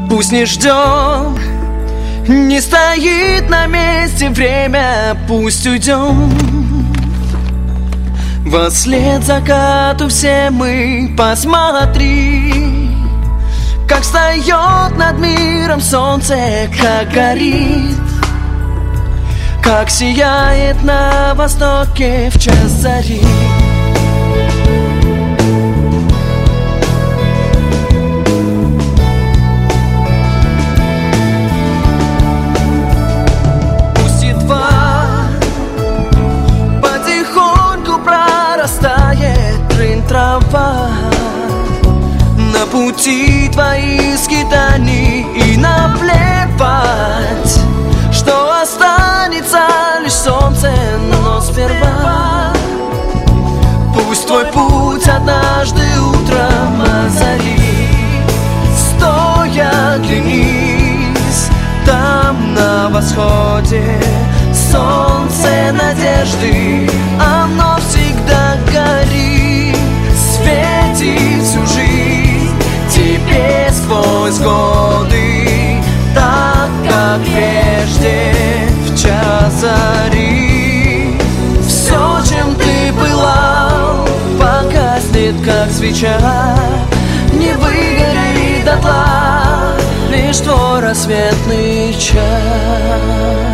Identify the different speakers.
Speaker 1: Пусть не ждем, не стоит на месте время, пусть уйдем. Вослед закату все мы, посмотри, как встает над миром солнце, как горит, как сияет на востоке в час зари. Пусть едва потихоньку прорастает трын трава, на пути твои скитаний и наплевать, что останется лишь солнце, но сперва пусть твой путь однажды утром озарит. Стоя, оглянись, там на восходе солнце надежды, оно всегда горит, светит всю жизнь тебе сквозь годы, так как прежде в час зари. Все, чем ты пылал, погаснет, как свеча, не выгорит дотла лишь твой рассветный час.